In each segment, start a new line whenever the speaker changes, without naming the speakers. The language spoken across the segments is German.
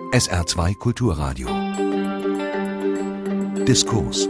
SR2 Kulturradio. Diskurs.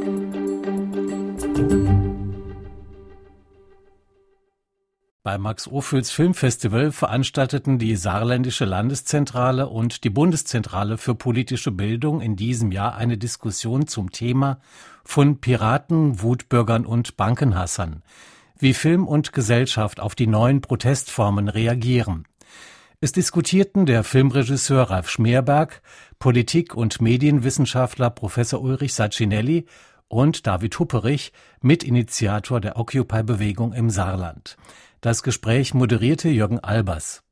Beim Max-Ophüls Filmfestival veranstalteten die Saarländische Landeszentrale und die Bundeszentrale für politische Bildung in diesem Jahr eine Diskussion zum Thema von Piraten, Wutbürgern und Bankenhassern, wie Film und Gesellschaft auf die neuen Protestformen reagieren. Es diskutierten der Filmregisseur Ralf Schmerberg, Politik- und Medienwissenschaftler Professor Ulrich Sacinelli und David Hupperich, Mitinitiator der Occupy-Bewegung im Saarland. Das Gespräch moderierte Jürgen Albers.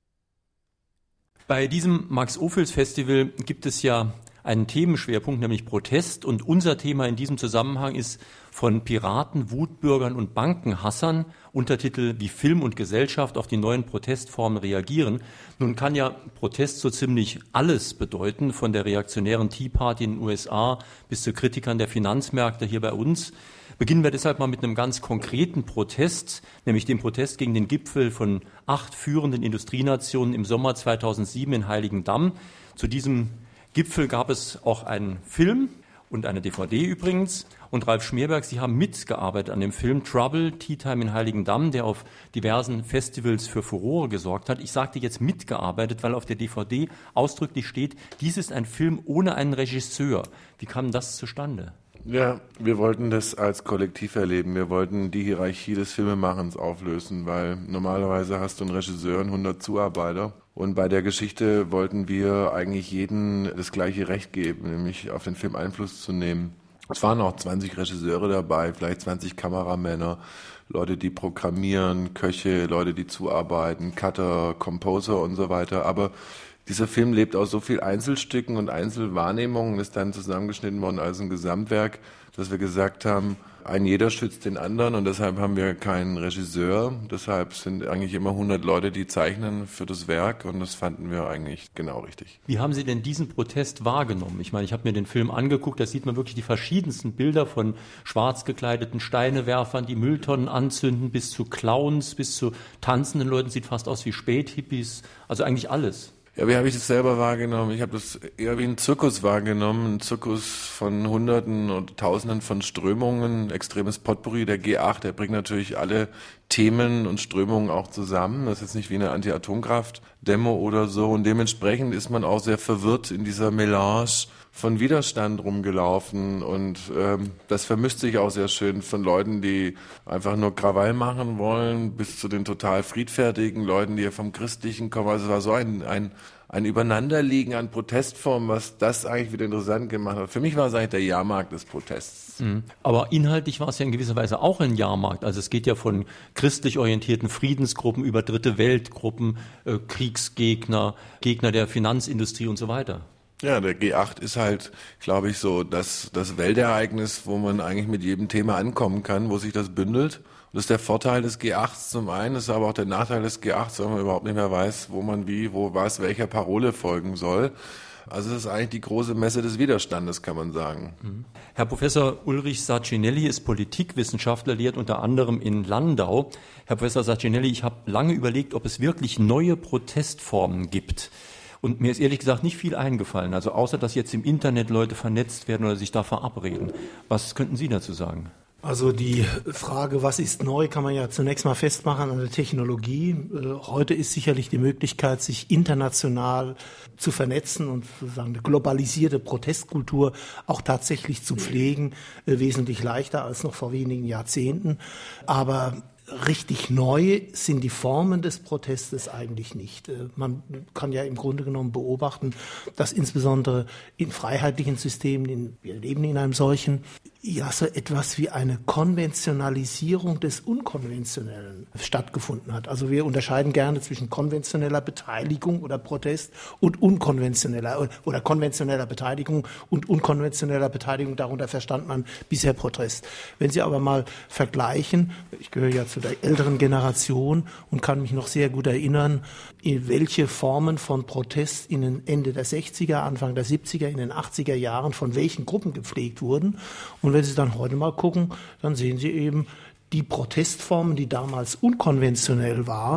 Bei diesem Max-Ophüls-Festival gibt es ja einen Themenschwerpunkt, nämlich Protest. Und unser Thema in diesem Zusammenhang ist von Piraten, Wutbürgern und Bankenhassern, Untertitel wie Film und Gesellschaft auf die neuen Protestformen reagieren. Nun kann ja Protest so ziemlich alles bedeuten, von der reaktionären Tea Party in den USA bis zu Kritikern der Finanzmärkte hier bei uns. Beginnen wir deshalb mal mit einem ganz konkreten Protest, nämlich dem Protest gegen den Gipfel von 8 führenden Industrienationen im Sommer 2007 in Heiligendamm. Zu diesem Gipfel gab es auch einen Film und eine DVD übrigens. Und Ralf Schmerberg, Sie haben mitgearbeitet an dem Film Trouble, Tea Time in Heiligendamm, der auf diversen Festivals für Furore gesorgt hat. Ich sagte jetzt mitgearbeitet, weil auf der DVD ausdrücklich steht, dies ist ein Film ohne einen Regisseur. Wie kam das zustande?
Ja, wir wollten das als Kollektiv erleben. Wir wollten die Hierarchie des Filmemachens auflösen, weil normalerweise hast du einen Regisseur und 100 Zuarbeiter. Und bei der Geschichte wollten wir eigentlich jedem das gleiche Recht geben, nämlich auf den Film Einfluss zu nehmen. Es waren auch 20 Regisseure dabei, vielleicht 20 Kameramänner, Leute, die programmieren, Köche, Leute, die zuarbeiten, Cutter, Composer und so weiter. Aber dieser Film lebt aus so viel Einzelstücken und Einzelwahrnehmungen, ist dann zusammengeschnitten worden als ein Gesamtwerk, dass wir gesagt haben, ein jeder schützt den anderen und deshalb haben wir keinen Regisseur. Deshalb sind eigentlich immer 100 Leute, die zeichnen für das Werk und das fanden wir eigentlich genau richtig.
Wie haben Sie denn diesen Protest wahrgenommen? Ich meine, ich habe mir den Film angeguckt, da sieht man wirklich die verschiedensten Bilder von schwarz gekleideten Steinewerfern, die Mülltonnen anzünden, bis zu Clowns, bis zu tanzenden Leuten, sieht fast aus wie Späthippies, also eigentlich alles.
Ja, wie habe ich das selber wahrgenommen? Ich habe das eher wie einen Zirkus wahrgenommen, ein Zirkus von Hunderten und Tausenden von Strömungen, extremes Potpourri. Der G8, der bringt natürlich alle Themen und Strömungen auch zusammen. Das ist jetzt nicht wie eine Anti-Atomkraft-Demo oder so und dementsprechend ist man auch sehr verwirrt in dieser Melange von Widerstand rumgelaufen und das vermischt sich auch sehr schön von Leuten, die einfach nur Krawall machen wollen, bis zu den total friedfertigen Leuten, die ja vom Christlichen kommen. Also es war so ein Übereinanderliegen an Protestformen, was das eigentlich wieder interessant gemacht hat. Für mich war es eigentlich der Jahrmarkt des Protests.
Aber inhaltlich war es ja in gewisser Weise auch ein Jahrmarkt. Also es geht ja von christlich orientierten Friedensgruppen über Dritte Weltgruppen, Kriegsgegner, Gegner der Finanzindustrie und so weiter.
Ja, der G8 ist halt, glaube ich, so das Weltereignis, wo man eigentlich mit jedem Thema ankommen kann, wo sich das bündelt. Und das ist der Vorteil des G8 zum einen, das ist aber auch der Nachteil des G8, weil man überhaupt nicht mehr weiß, wo man wie, wo was, welcher Parole folgen soll. Also das ist eigentlich die große Messe des Widerstandes, kann man sagen.
Herr Professor Ulrich Sacinelli ist Politikwissenschaftler, lehrt unter anderem in Landau. Herr Professor Sacinelli, ich habe lange überlegt, ob es wirklich neue Protestformen gibt. Und mir ist ehrlich gesagt nicht viel eingefallen, also außer, dass jetzt im Internet Leute vernetzt werden oder sich da verabreden. Was könnten Sie dazu sagen?
Also die Frage, was ist neu, kann man ja zunächst mal festmachen an der Technologie. Heute ist sicherlich die Möglichkeit, sich international zu vernetzen und sozusagen eine globalisierte Protestkultur auch tatsächlich zu pflegen, wesentlich leichter als noch vor wenigen Jahrzehnten. Aber richtig neu sind die Formen des Protestes eigentlich nicht. Man kann ja im Grunde genommen beobachten, dass insbesondere in freiheitlichen Systemen, wir leben in einem solchen, ja so etwas wie eine Konventionalisierung des Unkonventionellen stattgefunden hat. Also wir unterscheiden gerne zwischen konventioneller Beteiligung oder Protest und unkonventioneller oder konventioneller Beteiligung und unkonventioneller Beteiligung. Darunter verstand man bisher Protest. Wenn Sie aber mal vergleichen, ich gehöre ja zu der älteren Generation und kann mich noch sehr gut erinnern, in welche Formen von Protest in den Ende der 60er, Anfang der 70er, in den 80er Jahren von welchen Gruppen gepflegt wurden. Und wenn Sie dann heute mal gucken, dann sehen Sie eben die Protestformen, die damals unkonventionell waren,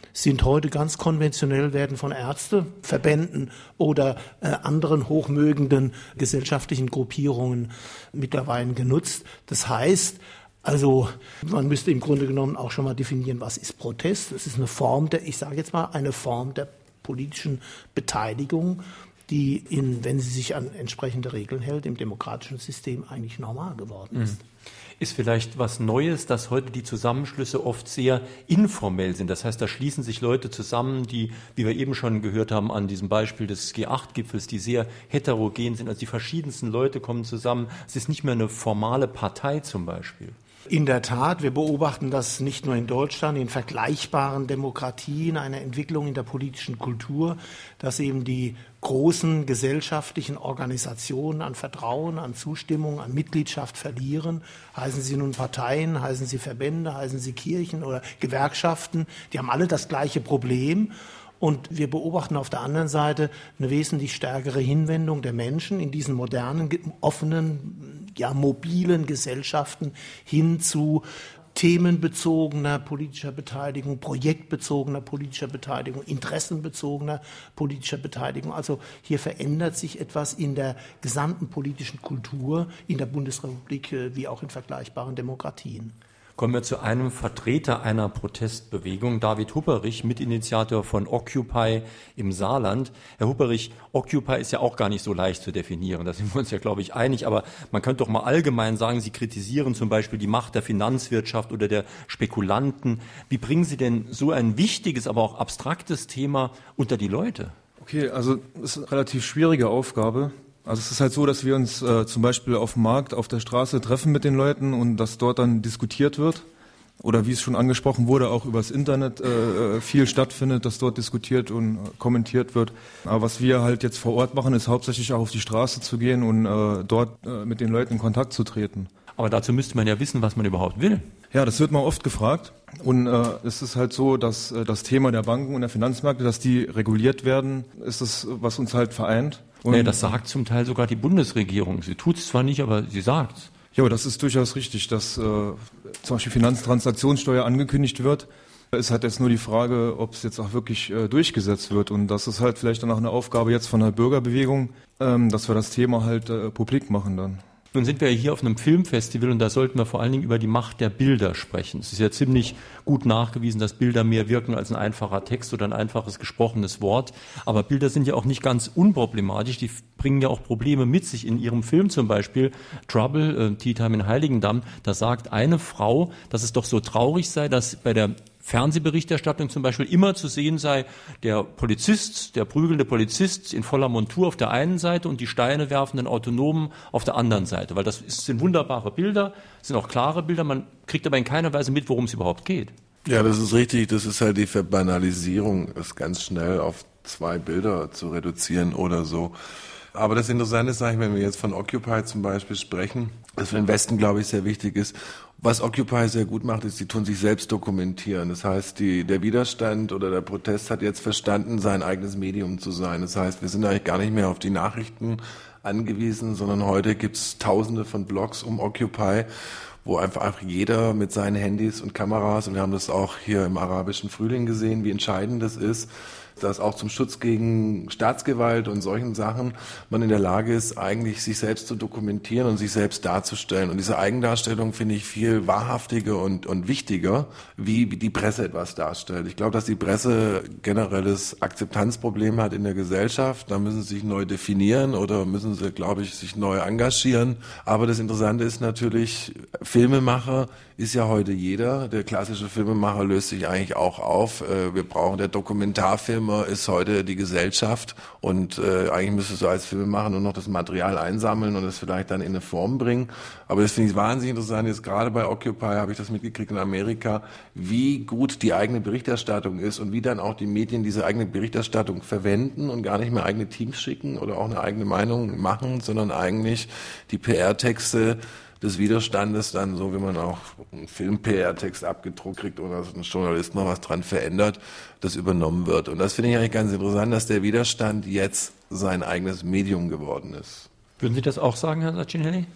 sind heute ganz konventionell, werden von Ärzteverbänden oder anderen hochmögenden gesellschaftlichen Gruppierungen mittlerweile genutzt. Das heißt, also man müsste im Grunde genommen auch schon mal definieren, was ist Protest. Das ist eine Form eine Form der politischen Beteiligung, die, wenn sie sich an entsprechende Regeln hält, im demokratischen System eigentlich normal geworden ist.
Ist vielleicht was Neues, dass heute die Zusammenschlüsse oft sehr informell sind. Das heißt, da schließen sich Leute zusammen, die, wie wir eben schon gehört haben an diesem Beispiel des G8-Gipfels, die sehr heterogen sind. Also die verschiedensten Leute kommen zusammen. Es ist nicht mehr eine formale Partei zum Beispiel.
In der Tat, wir beobachten das nicht nur in Deutschland, in vergleichbaren Demokratien, eine Entwicklung in der politischen Kultur, dass eben die großen gesellschaftlichen Organisationen an Vertrauen, an Zustimmung, an Mitgliedschaft verlieren. Heißen sie nun Parteien, heißen sie Verbände, heißen sie Kirchen oder Gewerkschaften, die haben alle das gleiche Problem. Und wir beobachten auf der anderen Seite eine wesentlich stärkere Hinwendung der Menschen in diesen modernen, offenen, mobilen Gesellschaften hin zu themenbezogener politischer Beteiligung, projektbezogener politischer Beteiligung, interessenbezogener politischer Beteiligung. Also hier verändert sich etwas in der gesamten politischen Kultur in der Bundesrepublik wie auch in vergleichbaren Demokratien.
Kommen wir zu einem Vertreter einer Protestbewegung, David Hupperich, Mitinitiator von Occupy im Saarland. Herr Hupperich, Occupy ist ja auch gar nicht so leicht zu definieren, da sind wir uns ja, glaube ich, einig, aber man könnte doch mal allgemein sagen, Sie kritisieren zum Beispiel die Macht der Finanzwirtschaft oder der Spekulanten. Wie bringen Sie denn so ein wichtiges, aber auch abstraktes Thema unter die Leute?
Okay, also das ist eine relativ schwierige Aufgabe. Also es ist halt so, dass wir uns zum Beispiel auf dem Markt, auf der Straße treffen mit den Leuten und dass dort dann diskutiert wird. Oder wie es schon angesprochen wurde, auch übers Internet viel stattfindet, dass dort diskutiert und kommentiert wird. Aber was wir halt jetzt vor Ort machen, ist hauptsächlich auch auf die Straße zu gehen und dort mit den Leuten in Kontakt zu treten.
Aber dazu müsste man ja wissen, was man überhaupt will.
Ja, das wird mal oft gefragt. Und es ist halt so, dass das Thema der Banken und der Finanzmärkte, dass die reguliert werden, ist das, was uns halt vereint.
Und das sagt zum Teil sogar die Bundesregierung. Sie tut es zwar nicht, aber sie sagt es.
Ja, das ist durchaus richtig, dass zum Beispiel Finanztransaktionssteuer angekündigt wird. Es hat jetzt nur die Frage, ob es jetzt auch wirklich durchgesetzt wird. Und das ist halt vielleicht dann auch eine Aufgabe jetzt von der Bürgerbewegung, dass wir das Thema halt publik machen dann.
Nun sind wir ja hier auf einem Filmfestival und da sollten wir vor allen Dingen über die Macht der Bilder sprechen. Es ist ja ziemlich gut nachgewiesen, dass Bilder mehr wirken als ein einfacher Text oder ein einfaches gesprochenes Wort. Aber Bilder sind ja auch nicht ganz unproblematisch. Die bringen ja auch Probleme mit sich. In ihrem Film zum Beispiel Trouble, Tea Time in Heiligendamm, da sagt eine Frau, dass es doch so traurig sei, dass bei der Fernsehberichterstattung zum Beispiel immer zu sehen sei, der Polizist, der prügelnde Polizist in voller Montur auf der einen Seite und die Steine werfenden Autonomen auf der anderen Seite. Weil das sind wunderbare Bilder, sind auch klare Bilder, man kriegt aber in keiner Weise mit, worum es überhaupt geht.
Ja, das ist richtig, das ist halt die Verbanalisierung, es ganz schnell auf 2 Bilder zu reduzieren oder so. Aber das Interessante ist eigentlich, wenn wir jetzt von Occupy zum Beispiel sprechen, das für den Westen, glaube ich, sehr wichtig ist. Was Occupy sehr gut macht, ist, sie tun sich selbst dokumentieren. Das heißt, der Widerstand oder der Protest hat jetzt verstanden, sein eigenes Medium zu sein. Das heißt, wir sind eigentlich gar nicht mehr auf die Nachrichten angewiesen, sondern heute gibt es Tausende von Blogs um Occupy, wo einfach jeder mit seinen Handys und Kameras, und wir haben das auch hier im arabischen Frühling gesehen, wie entscheidend das ist, dass auch zum Schutz gegen Staatsgewalt und solchen Sachen man in der Lage ist, eigentlich sich selbst zu dokumentieren und sich selbst darzustellen. Und diese Eigendarstellung finde ich viel wahrhaftiger und wichtiger, wie die Presse etwas darstellt. Ich glaube, dass die Presse generelles Akzeptanzproblem hat in der Gesellschaft. Da müssen sie sich neu definieren oder müssen sie, glaube ich, sich neu engagieren. Aber das Interessante ist natürlich, Filmemacher ist ja heute jeder. Der klassische Filmemacher löst sich eigentlich auch auf. Der Dokumentarfilmer ist heute die Gesellschaft und eigentlich müsstest du als Filmemacher nur noch das Material einsammeln und es vielleicht dann in eine Form bringen. Aber das finde ich wahnsinnig interessant. Jetzt gerade bei Occupy habe ich das mitgekriegt in Amerika, wie gut die eigene Berichterstattung ist und wie dann auch die Medien diese eigene Berichterstattung verwenden und gar nicht mehr eigene Teams schicken oder auch eine eigene Meinung machen, sondern eigentlich die PR-Texte des Widerstandes dann, so wie man auch einen Film-PR-Text abgedruckt kriegt oder ein Journalist noch was dran verändert, das übernommen wird. Und das finde ich eigentlich ganz interessant, dass der Widerstand jetzt sein eigenes Medium geworden ist.
Würden Sie das auch sagen, Herr Sacinelli?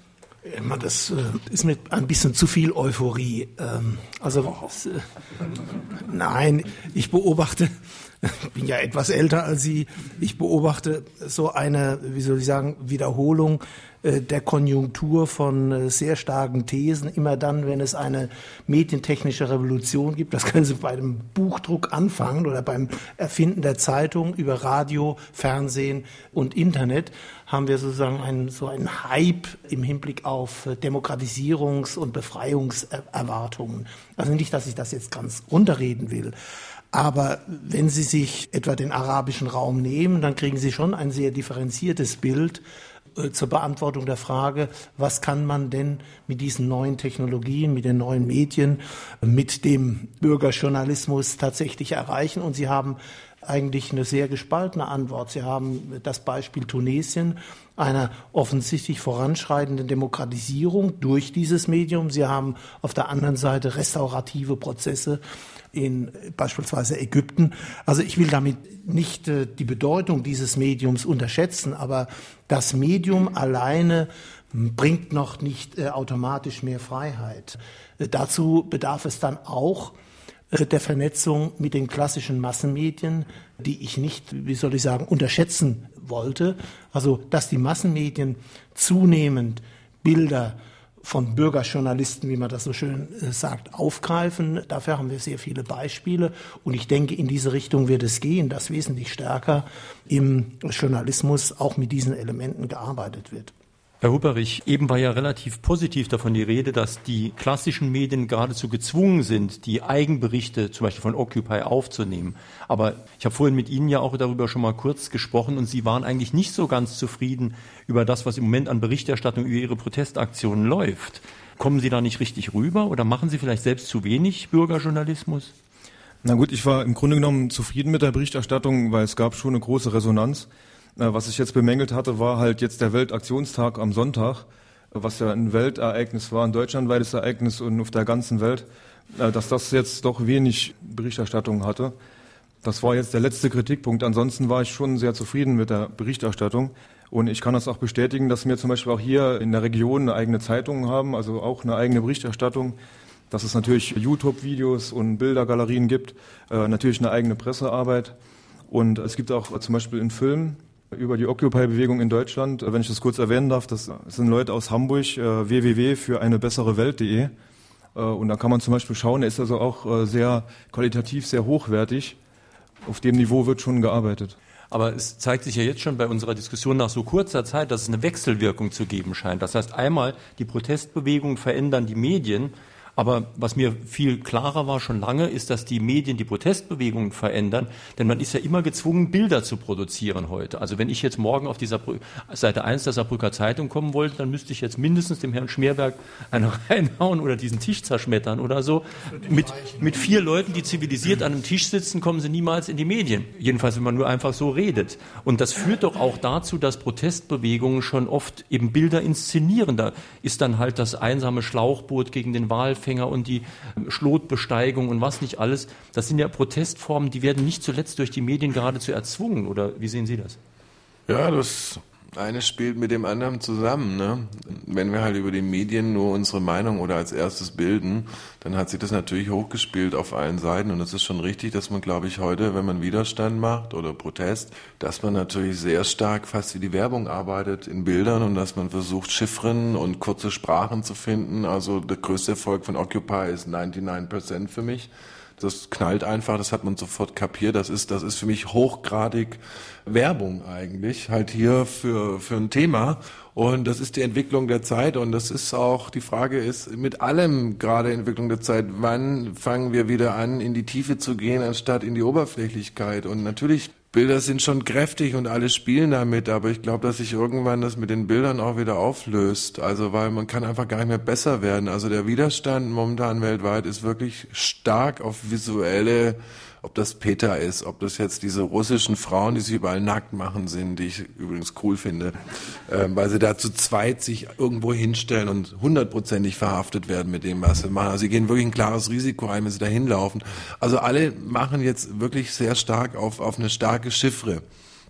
Das ist mir ein bisschen zu viel Euphorie. Nein, ich beobachte, ich bin ja etwas älter als Sie, ich beobachte so eine, Wiederholung der Konjunktur von sehr starken Thesen. Immer dann, wenn es eine medientechnische Revolution gibt, das können Sie bei dem Buchdruck anfangen oder beim Erfinden der Zeitung über Radio, Fernsehen und Internet, haben wir sozusagen einen Hype im Hinblick auf Demokratisierungs- und Befreiungserwartungen. Also nicht, dass ich das jetzt ganz runterreden will. Aber wenn Sie sich etwa den arabischen Raum nehmen, dann kriegen Sie schon ein sehr differenziertes Bild zur Beantwortung der Frage, was kann man denn mit diesen neuen Technologien, mit den neuen Medien, mit dem Bürgerjournalismus tatsächlich erreichen. Und Sie haben eigentlich eine sehr gespaltene Antwort. Sie haben das Beispiel Tunesien, einer offensichtlich voranschreitenden Demokratisierung durch dieses Medium. Sie haben auf der anderen Seite restaurative Prozesse in beispielsweise Ägypten. Also ich will damit nicht die Bedeutung dieses Mediums unterschätzen, aber das Medium alleine bringt noch nicht automatisch mehr Freiheit. Dazu bedarf es dann auch der Vernetzung mit den klassischen Massenmedien, die ich nicht, unterschätzen wollte. Also, dass die Massenmedien zunehmend Bilder von Bürgerjournalisten, wie man das so schön sagt, aufgreifen. Dafür haben wir sehr viele Beispiele. Und ich denke, in diese Richtung wird es gehen, dass wesentlich stärker im Journalismus auch mit diesen Elementen gearbeitet wird.
Herr Hupperich, eben war ja relativ positiv davon die Rede, dass die klassischen Medien geradezu gezwungen sind, die Eigenberichte zum Beispiel von Occupy aufzunehmen. Aber ich habe vorhin mit Ihnen ja auch darüber schon mal kurz gesprochen und Sie waren eigentlich nicht so ganz zufrieden über das, was im Moment an Berichterstattung über Ihre Protestaktionen läuft. Kommen Sie da nicht richtig rüber oder machen Sie vielleicht selbst zu wenig Bürgerjournalismus?
Na gut, ich war im Grunde genommen zufrieden mit der Berichterstattung, weil es gab schon eine große Resonanz. Was ich jetzt bemängelt hatte, war halt jetzt der Weltaktionstag am Sonntag, was ja ein Weltereignis war, ein deutschlandweites Ereignis und auf der ganzen Welt, dass das jetzt doch wenig Berichterstattung hatte. Das war jetzt der letzte Kritikpunkt. Ansonsten war ich schon sehr zufrieden mit der Berichterstattung. Und ich kann das auch bestätigen, dass wir zum Beispiel auch hier in der Region eine eigene Zeitung haben, also auch eine eigene Berichterstattung, dass es natürlich YouTube-Videos und Bildergalerien gibt, natürlich eine eigene Pressearbeit. Und es gibt auch zum Beispiel einen Film über die Occupy-Bewegung in Deutschland, wenn ich das kurz erwähnen darf, das sind Leute aus Hamburg, www.füreinebesserewelt.de. Und da kann man zum Beispiel schauen, der ist also auch sehr qualitativ, sehr hochwertig. Auf dem Niveau wird schon gearbeitet.
Aber es zeigt sich ja jetzt schon bei unserer Diskussion nach so kurzer Zeit, dass es eine Wechselwirkung zu geben scheint. Das heißt, einmal die Protestbewegungen verändern die Medien. Aber was mir viel klarer war schon lange, ist, dass die Medien die Protestbewegungen verändern, denn man ist ja immer gezwungen, Bilder zu produzieren heute. Also wenn ich jetzt morgen auf dieser Seite 1 der Saarbrücker Zeitung kommen wollte, dann müsste ich jetzt mindestens dem Herrn Schmerberg eine reinhauen oder diesen Tisch zerschmettern oder so. Mit 4 Leuten, die zivilisiert an einem Tisch sitzen, kommen sie niemals in die Medien. Jedenfalls, wenn man nur einfach so redet. Und das führt doch auch dazu, dass Protestbewegungen schon oft eben Bilder inszenieren. Da ist dann halt das einsame Schlauchboot gegen den Walfänger und die Schlotbesteigung und was nicht alles. Das sind ja Protestformen, die werden nicht zuletzt durch die Medien geradezu erzwungen. Oder wie sehen Sie das?
Ja, das eine spielt mit dem anderen zusammen, ne? Wenn wir halt über die Medien nur unsere Meinung oder als erstes bilden, dann hat sich das natürlich hochgespielt auf allen Seiten und es ist schon richtig, dass man, glaube ich, heute, wenn man Widerstand macht oder Protest, dass man natürlich sehr stark fast wie die Werbung arbeitet in Bildern und dass man versucht, Chiffren und kurze Sprachen zu finden. Also der größte Erfolg von Occupy ist 99% für mich. Das knallt einfach, das hat man sofort kapiert. Das ist für mich hochgradig Werbung eigentlich, halt hier für ein Thema. Und das ist die Entwicklung der Zeit und das ist auch, die Frage ist mit allem gerade Entwicklung der Zeit, wann fangen wir wieder an, in die Tiefe zu gehen, anstatt in die Oberflächlichkeit. Und natürlich, Bilder sind schon kräftig und alle spielen damit, aber ich glaube, dass sich irgendwann das mit den Bildern auch wieder auflöst. Also, weil man kann einfach gar nicht mehr besser werden. Also der Widerstand momentan weltweit ist wirklich stark auf visuelle, ob das PETA ist, ob das jetzt diese russischen Frauen, die sich überall nackt machen sind, die ich übrigens cool finde, weil sie da zu zweit sich irgendwo hinstellen und 100%ig verhaftet werden mit dem, was sie machen. Also sie gehen wirklich ein klares Risiko ein, wenn sie da hinlaufen. Also alle machen jetzt wirklich sehr stark auf eine starke Chiffre.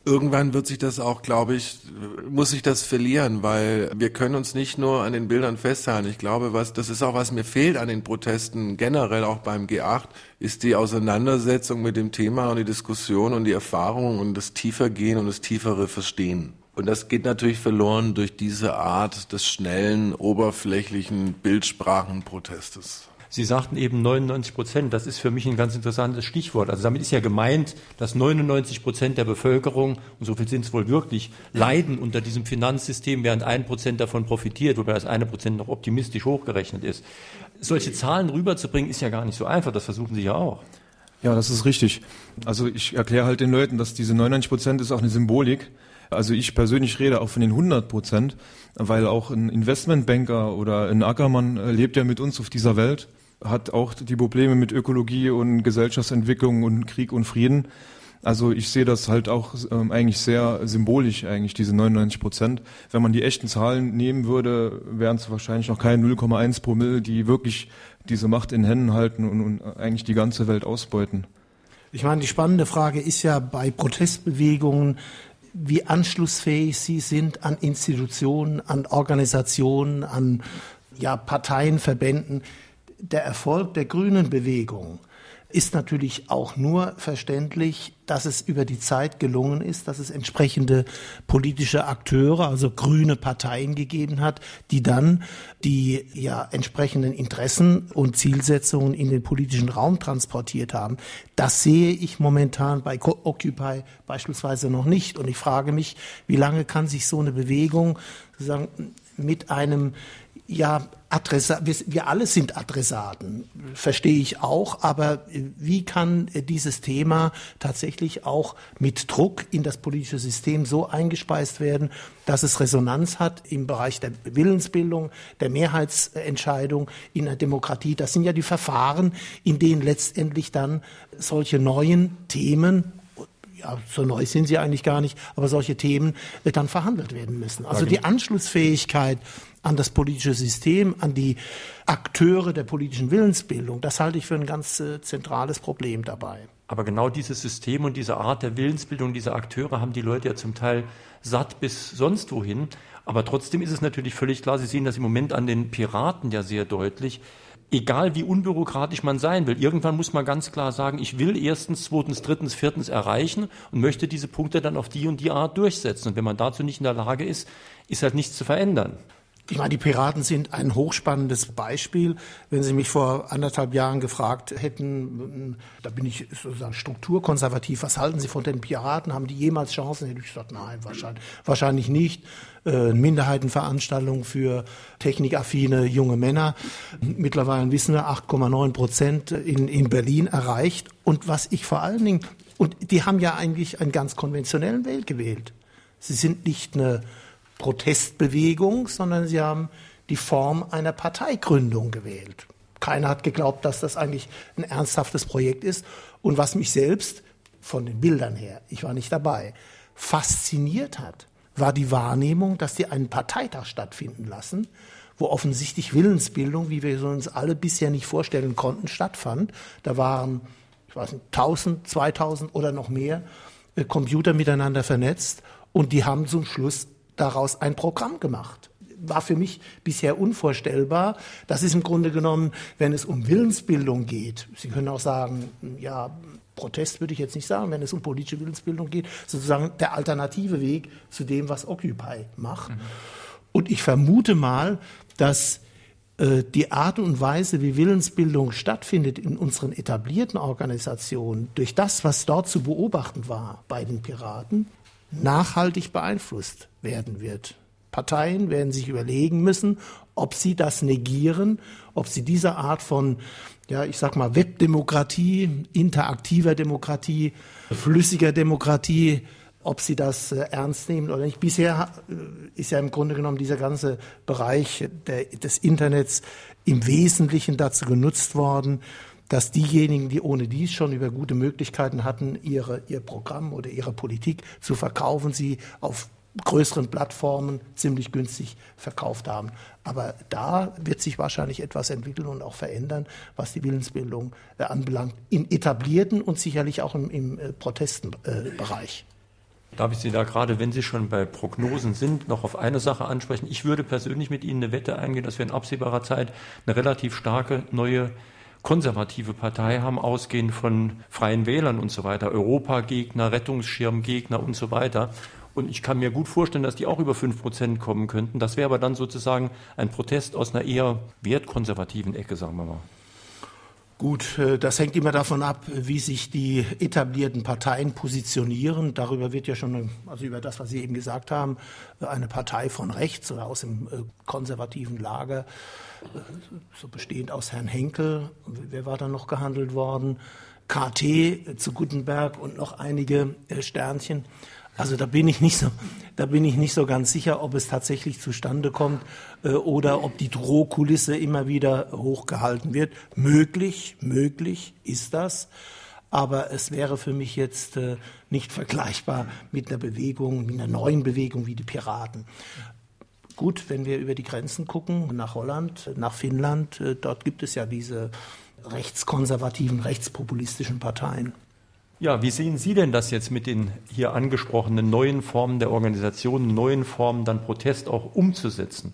Irgendwann wird sich das auch, glaube ich, muss sich das verlieren, weil wir können uns nicht nur an den Bildern festhalten. Ich glaube, das ist auch, was mir fehlt an den Protesten, generell auch beim G8, ist die Auseinandersetzung mit dem Thema und die Diskussion und die Erfahrung und das Tiefergehen und das tiefere Verstehen. Und das geht natürlich verloren durch diese Art des schnellen, oberflächlichen Bildsprachenprotestes.
Sie sagten eben 99%, das ist für mich ein ganz interessantes Stichwort. Also damit ist ja gemeint, dass 99% der Bevölkerung, und so viel sind es wohl wirklich, leiden unter diesem Finanzsystem, während 1% davon profitiert, wobei das 1% noch optimistisch hochgerechnet ist. Solche Zahlen rüberzubringen, ist ja gar nicht so einfach, das versuchen Sie ja auch.
Ja, das ist richtig. Also ich erkläre halt den Leuten, dass diese 99% ist auch eine Symbolik. Also ich persönlich rede auch von den 100%, weil auch ein Investmentbanker oder ein Ackermann lebt ja mit uns auf dieser Welt, hat auch die Probleme mit Ökologie und Gesellschaftsentwicklung und Krieg und Frieden. Also ich sehe das halt auch eigentlich sehr symbolisch, eigentlich diese 99%. Wenn man die echten Zahlen nehmen würde, wären es wahrscheinlich noch keine 0,1 Promille, die wirklich diese Macht in Händen halten und eigentlich die ganze Welt ausbeuten.
Ich meine, die spannende Frage ist ja bei Protestbewegungen, wie anschlussfähig sie sind an Institutionen, an Organisationen, an Parteien, Verbänden. Der Erfolg der Grünen-Bewegung ist natürlich auch nur verständlich, dass es über die Zeit gelungen ist, dass es entsprechende politische Akteure, also grüne Parteien gegeben hat, die dann die entsprechenden Interessen und Zielsetzungen in den politischen Raum transportiert haben. Das sehe ich momentan bei Occupy beispielsweise noch nicht. Und ich frage mich, wie lange kann sich so eine Bewegung sozusagen mit einem wir alle sind Adressaten, verstehe ich auch, aber wie kann dieses Thema tatsächlich auch mit Druck in das politische System so eingespeist werden, dass es Resonanz hat im Bereich der Willensbildung, der Mehrheitsentscheidung in der Demokratie? Das sind ja die Verfahren, in denen letztendlich dann solche neuen Themen, so neu sind sie eigentlich gar nicht, aber solche Themen dann verhandelt werden müssen. Also die Anschlussfähigkeit an das politische System, an die Akteure der politischen Willensbildung, das halte ich für ein ganz zentrales Problem dabei.
Aber genau dieses System und diese Art der Willensbildung dieser Akteure haben die Leute ja zum Teil satt bis sonst wohin. Aber trotzdem ist es natürlich völlig klar, Sie sehen das im Moment an den Piraten ja sehr deutlich, egal wie unbürokratisch man sein will, irgendwann muss man ganz klar sagen, ich will erstens, zweitens, drittens, viertens erreichen und möchte diese Punkte dann auf die und die Art durchsetzen. Und wenn man dazu nicht in der Lage ist, ist halt nichts zu verändern.
Ich meine, die Piraten sind ein hochspannendes Beispiel. Wenn Sie mich vor 1,5 Jahren gefragt hätten, da bin ich sozusagen strukturkonservativ, was halten Sie von den Piraten? Haben die jemals Chancen? Hätte ich gesagt, nein, wahrscheinlich nicht. Minderheitenveranstaltung für technikaffine junge Männer. Mittlerweile wissen wir 8,9% in Berlin erreicht. Und was ich vor allen Dingen, und die haben ja eigentlich einen ganz konventionellen Weg gewählt. Sie sind nicht eine Protestbewegung, sondern sie haben die Form einer Parteigründung gewählt. Keiner hat geglaubt, dass das eigentlich ein ernsthaftes Projekt ist. Und was mich selbst von den Bildern her, ich war nicht dabei, fasziniert hat, war die Wahrnehmung, dass die einen Parteitag stattfinden lassen, wo offensichtlich Willensbildung, wie wir uns alle bisher nicht vorstellen konnten, stattfand. Da waren, 1000, 2000 oder noch mehr Computer miteinander vernetzt und die haben zum Schluss daraus ein Programm gemacht. War für mich bisher unvorstellbar. Das ist im Grunde genommen, wenn es um Willensbildung geht, Sie können auch sagen, Protest würde ich jetzt nicht sagen, wenn es um politische Willensbildung geht, sozusagen der alternative Weg zu dem, was Occupy macht. Und ich vermute mal, dass die Art und Weise, wie Willensbildung stattfindet in unseren etablierten Organisationen, durch das, was dort zu beobachten war bei den Piraten, nachhaltig beeinflusst werden wird. Parteien werden sich überlegen müssen, ob sie das negieren, ob sie diese Art von, Webdemokratie, interaktiver Demokratie, flüssiger Demokratie, ob sie das ernst nehmen oder nicht. Bisher ist ja im Grunde genommen dieser ganze Bereich des Internets im Wesentlichen dazu genutzt worden, dass diejenigen, die ohne dies schon über gute Möglichkeiten hatten, ihr Programm oder ihre Politik zu verkaufen, sie auf größeren Plattformen ziemlich günstig verkauft haben. Aber da wird sich wahrscheinlich etwas entwickeln und auch verändern, was die Willensbildung anbelangt, in etablierten und sicherlich auch im Protestenbereich.
Darf ich Sie da gerade, wenn Sie schon bei Prognosen sind, noch auf eine Sache ansprechen? Ich würde persönlich mit Ihnen eine Wette eingehen, dass wir in absehbarer Zeit eine relativ starke neue konservative Partei haben, ausgehend von Freien Wählern und so weiter, Europagegner, Rettungsschirmgegner und so weiter. Und ich kann mir gut vorstellen, dass die auch über 5% kommen könnten. Das wäre aber dann sozusagen ein Protest aus einer eher wertkonservativen Ecke, sagen wir mal.
Gut, das hängt immer davon ab, wie sich die etablierten Parteien positionieren. Darüber wird ja schon, also über das, was Sie eben gesagt haben, eine Partei von rechts oder aus dem konservativen Lager, so bestehend aus Herrn Henkel, wer war da noch gehandelt worden, KT zu Guttenberg und noch einige Sternchen. Also da bin ich nicht so ganz sicher, ob es tatsächlich zustande kommt oder ob die Drohkulisse immer wieder hochgehalten wird. Möglich ist das, aber es wäre für mich jetzt nicht vergleichbar mit einer Bewegung, mit einer neuen Bewegung wie die Piraten. Gut, wenn wir über die Grenzen gucken, nach Holland, nach Finnland, dort gibt es ja diese rechtskonservativen, rechtspopulistischen Parteien.
Ja, wie sehen Sie denn das jetzt mit den hier angesprochenen neuen Formen der Organisation, neuen Formen dann Protest auch umzusetzen?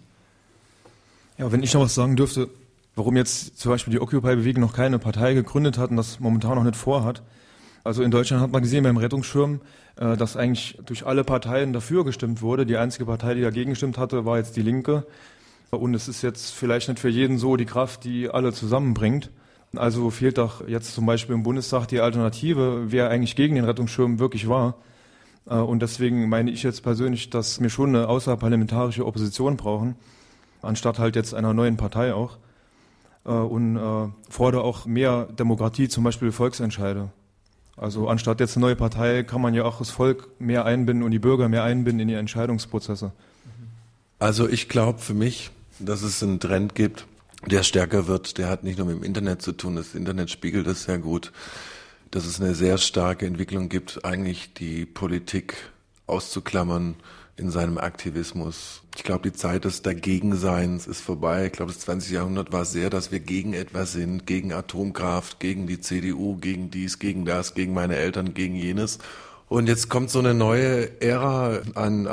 Ja, wenn ich noch was sagen dürfte, warum jetzt zum Beispiel die Occupy-Bewegung noch keine Partei gegründet hat und das momentan noch nicht vorhat. Also in Deutschland hat man gesehen beim Rettungsschirm, dass eigentlich durch alle Parteien dafür gestimmt wurde. Die einzige Partei, die dagegen gestimmt hatte, war jetzt die Linke. Und es ist jetzt vielleicht nicht für jeden so die Kraft, die alle zusammenbringt. Also fehlt doch jetzt zum Beispiel im Bundestag die Alternative, wer eigentlich gegen den Rettungsschirm wirklich war. Und deswegen meine ich jetzt persönlich, dass wir schon eine außerparlamentarische Opposition brauchen, anstatt halt jetzt einer neuen Partei auch. Und fordere auch mehr Demokratie, zum Beispiel Volksentscheide. Also anstatt jetzt eine neue Partei kann man ja auch das Volk mehr einbinden und die Bürger mehr einbinden in die Entscheidungsprozesse.
Also ich glaube für mich, dass es einen Trend gibt, der stärker wird. Der hat nicht nur mit dem Internet zu tun, das Internet spiegelt es sehr gut, dass es eine sehr starke Entwicklung gibt, eigentlich die Politik auszuklammern in seinem Aktivismus. Ich glaube, die Zeit des Dagegenseins ist vorbei. Ich glaube, das 20. Jahrhundert war sehr, dass wir gegen etwas sind, gegen Atomkraft, gegen die CDU, gegen dies, gegen das, gegen meine Eltern, gegen jenes. Und jetzt kommt so eine neue Ära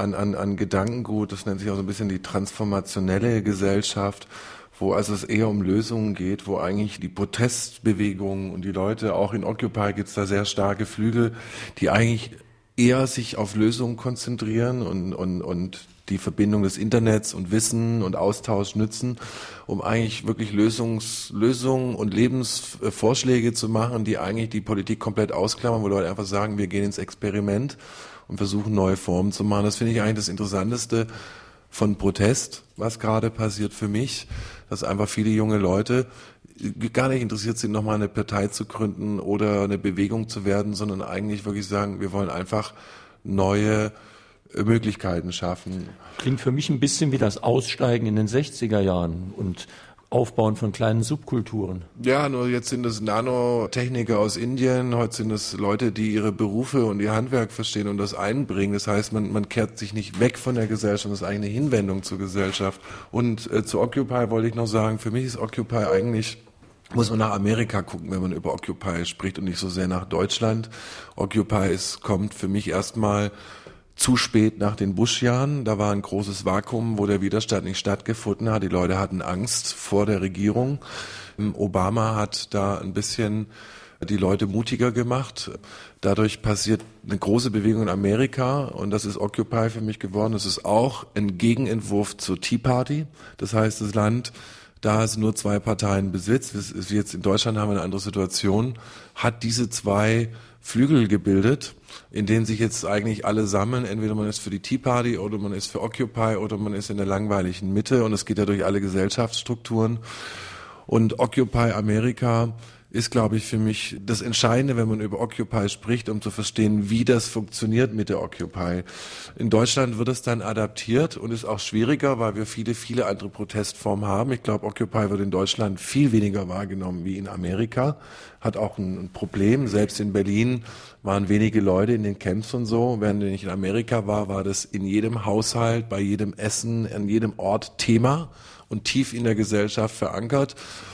an Gedankengut, das nennt sich auch so ein bisschen die transformationelle Gesellschaft, wo also es eher um Lösungen geht, wo eigentlich die Protestbewegung und die Leute, auch in Occupy gibt es da sehr starke Flügel, die eigentlich eher sich auf Lösungen konzentrieren und die Verbindung des Internets und Wissen und Austausch nützen, um eigentlich wirklich Lösungen und Lebensvorschläge zu machen, die eigentlich die Politik komplett ausklammern, wo Leute einfach sagen, wir gehen ins Experiment und versuchen neue Formen zu machen. Das finde ich eigentlich das Interessanteste von Protest, was gerade passiert für mich, dass einfach viele junge Leute gar nicht interessiert sind, nochmal eine Partei zu gründen oder eine Bewegung zu werden, sondern eigentlich wirklich sagen, wir wollen einfach neue Möglichkeiten schaffen.
Klingt für mich ein bisschen wie das Aussteigen in den 60er Jahren und Aufbauen von kleinen Subkulturen.
Ja, nur jetzt sind es Nanotechniker aus Indien, heute sind es Leute, die ihre Berufe und ihr Handwerk verstehen und das einbringen. Das heißt, man kehrt sich nicht weg von der Gesellschaft, das ist eigentlich eine Hinwendung zur Gesellschaft. Und zu Occupy wollte ich noch sagen, für mich ist Occupy eigentlich, muss man nach Amerika gucken, wenn man über Occupy spricht und nicht so sehr nach Deutschland. Occupy kommt für mich erstmal zu spät nach den Bush-Jahren. Da war ein großes Vakuum, wo der Widerstand nicht stattgefunden hat. Die Leute hatten Angst vor der Regierung. Obama hat da ein bisschen die Leute mutiger gemacht. Dadurch passiert eine große Bewegung in Amerika und das ist Occupy für mich geworden. Das ist auch ein Gegenentwurf zur Tea Party. Das heißt, das Land, da es nur 2 Parteien besitzt, wie jetzt in Deutschland haben wir eine andere Situation, hat diese 2 Flügel gebildet, in denen sich jetzt eigentlich alle sammeln. Entweder man ist für die Tea Party oder man ist für Occupy oder man ist in der langweiligen Mitte und es geht ja durch alle Gesellschaftsstrukturen. Und Occupy Amerika ist, glaube ich, für mich das Entscheidende, wenn man über Occupy spricht, um zu verstehen, wie das funktioniert mit der Occupy. In Deutschland wird es dann adaptiert und ist auch schwieriger, weil wir viele andere Protestformen haben. Ich glaube, Occupy wird in Deutschland viel weniger wahrgenommen wie in Amerika. Hat auch ein Problem. Selbst in Berlin waren wenige Leute in den Camps und so. Während ich in Amerika war das in jedem Haushalt, bei jedem Essen, an jedem Ort Thema und tief in der Gesellschaft verankert.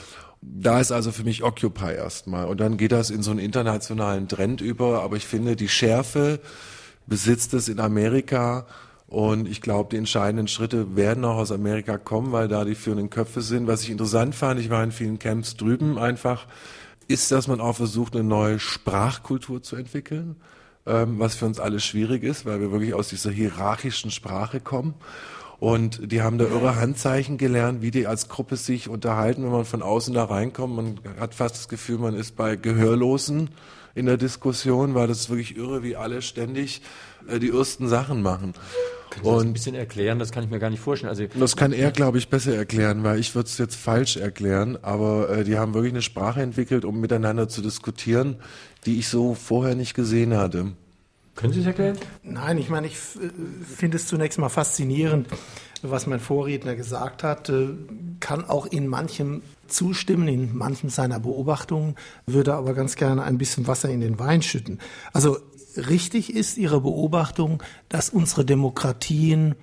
Da ist also für mich Occupy erstmal. Und dann geht das in so einen internationalen Trend über. Aber ich finde, die Schärfe besitzt es in Amerika. Und ich glaube, die entscheidenden Schritte werden auch aus Amerika kommen, weil da die führenden Köpfe sind. Was ich interessant fand, ich war in vielen Camps drüben einfach, ist, dass man auch versucht, eine neue Sprachkultur zu entwickeln, was für uns alle schwierig ist, weil wir wirklich aus dieser hierarchischen Sprache kommen. Und die haben da irre Handzeichen gelernt, wie die als Gruppe sich unterhalten, wenn man von außen da reinkommt. Man hat fast das Gefühl, man ist bei Gehörlosen in der Diskussion, weil das ist wirklich irre, wie alle ständig die ersten Sachen machen.
Können Sie das ein bisschen erklären? Das kann ich mir gar nicht vorstellen. Also
das kann er, glaube ich, besser erklären, weil ich würde es jetzt falsch erklären. Aber die haben wirklich eine Sprache entwickelt, um miteinander zu diskutieren, die ich so vorher nicht gesehen hatte.
Können Sie es erklären?
Nein, ich meine, ich finde es zunächst mal faszinierend, was mein Vorredner gesagt hat, kann auch in manchem zustimmen, in manchem seiner Beobachtungen, würde aber ganz gerne ein bisschen Wasser in den Wein schütten. Also richtig ist Ihre Beobachtung, dass unsere Demokratien,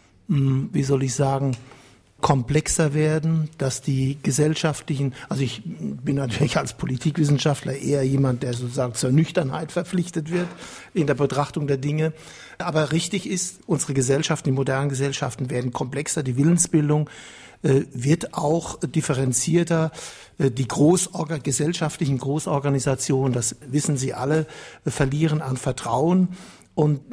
wie soll ich sagen, komplexer werden, dass die gesellschaftlichen, also ich bin natürlich als Politikwissenschaftler eher jemand, der sozusagen zur Nüchternheit verpflichtet wird in der Betrachtung der Dinge. Aber richtig ist, unsere Gesellschaften, die modernen Gesellschaften werden komplexer, die Willensbildung wird auch differenzierter. Die gesellschaftlichen Großorganisationen, das wissen Sie alle, verlieren an Vertrauen. Und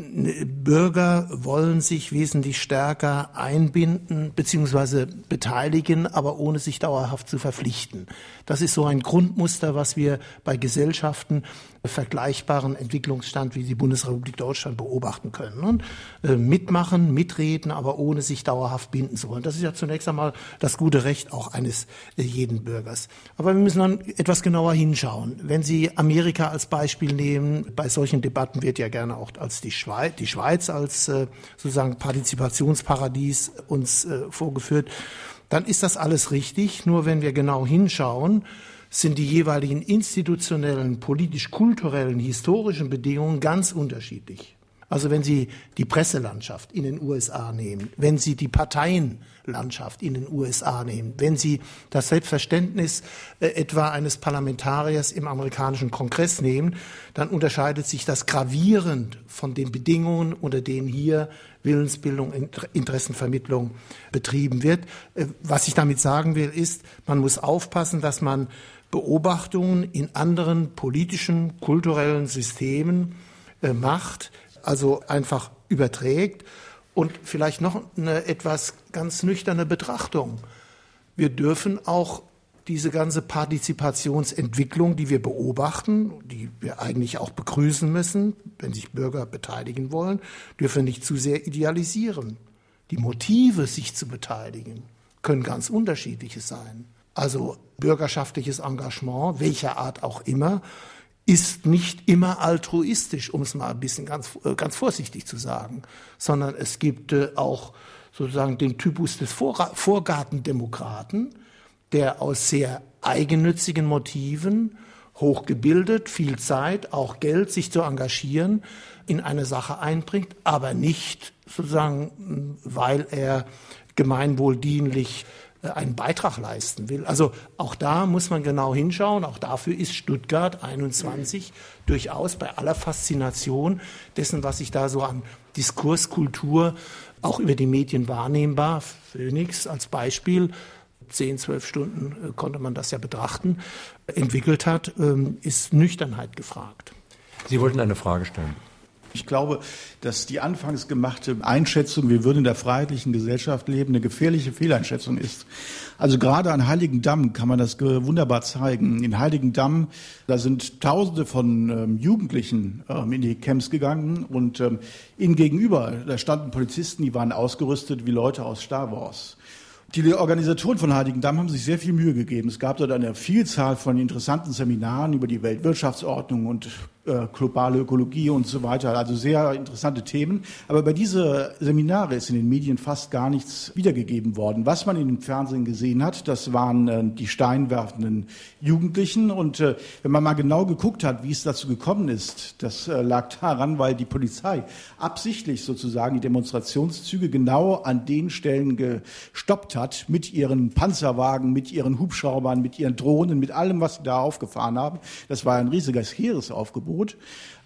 Bürger wollen sich wesentlich stärker einbinden bzw. beteiligen, aber ohne sich dauerhaft zu verpflichten. Das ist so ein Grundmuster, was wir bei Gesellschaften vergleichbaren Entwicklungsstand wie die Bundesrepublik Deutschland beobachten können. Und mitmachen, mitreden, aber ohne sich dauerhaft binden zu wollen. Das ist ja zunächst einmal das gute Recht auch eines jeden Bürgers. Aber wir müssen dann etwas genauer hinschauen. Wenn Sie Amerika als Beispiel nehmen, bei solchen Debatten wird ja gerne auch als die Schweiz als sozusagen Partizipationsparadies uns vorgeführt, dann ist das alles richtig. Nur wenn wir genau hinschauen, sind die jeweiligen institutionellen, politisch-kulturellen, historischen Bedingungen ganz unterschiedlich. Also wenn Sie die Presselandschaft in den USA nehmen, wenn Sie die Parteienlandschaft in den USA nehmen, wenn Sie das Selbstverständnis etwa eines Parlamentariers im amerikanischen Kongress nehmen, dann unterscheidet sich das gravierend von den Bedingungen, unter denen hier Willensbildung, Interessenvermittlung betrieben wird. Was ich damit sagen will, ist, man muss aufpassen, dass man Beobachtungen in anderen politischen, kulturellen Systemen macht, also einfach überträgt. Und vielleicht noch eine etwas ganz nüchterne Betrachtung. Wir dürfen auch diese ganze Partizipationsentwicklung, die wir beobachten, die wir eigentlich auch begrüßen müssen, wenn sich Bürger beteiligen wollen, dürfen nicht zu sehr idealisieren. Die Motive, sich zu beteiligen, können ganz unterschiedliche sein. Also bürgerschaftliches Engagement, welcher Art auch immer, ist nicht immer altruistisch, um es mal ein bisschen ganz vorsichtig zu sagen, sondern es gibt auch sozusagen den Typus des Vorgartendemokraten, der aus sehr eigennützigen Motiven, hochgebildet, viel Zeit, auch Geld, sich zu engagieren, in eine Sache einbringt, aber nicht sozusagen, weil er gemeinwohldienlich einen Beitrag leisten will. Also auch da muss man genau hinschauen. Auch dafür ist Stuttgart 21 durchaus bei aller Faszination dessen, was sich da so an Diskurskultur auch über die Medien wahrnehmbar, Phoenix als Beispiel, 10, 12 Stunden konnte man das ja betrachten, entwickelt hat, ist Nüchternheit gefragt.
Sie wollten eine Frage stellen.
Ich glaube, dass die anfangs gemachte Einschätzung, wir würden in der freiheitlichen Gesellschaft leben, eine gefährliche Fehleinschätzung ist. Also gerade an Heiligendamm kann man das wunderbar zeigen. In Heiligendamm, da sind Tausende von Jugendlichen in die Camps gegangen und ihnen gegenüber, da standen Polizisten, die waren ausgerüstet wie Leute aus Star Wars. Die Organisatoren von Heiligendamm haben sich sehr viel Mühe gegeben. Es gab dort eine Vielzahl von interessanten Seminaren über die Weltwirtschaftsordnung und globale Ökologie und so weiter. Also sehr interessante Themen. Aber bei diese Seminare ist in den Medien fast gar nichts wiedergegeben worden. Was man in dem Fernsehen gesehen hat, das waren die steinwerfenden Jugendlichen. Und wenn man mal genau geguckt hat, wie es dazu gekommen ist, das lag daran, weil die Polizei absichtlich sozusagen die Demonstrationszüge genau an den Stellen gestoppt hat, mit ihren Panzerwagen, mit ihren Hubschraubern, mit ihren Drohnen, mit allem, was sie da aufgefahren haben. Das war ein riesiges Heeresaufgebot.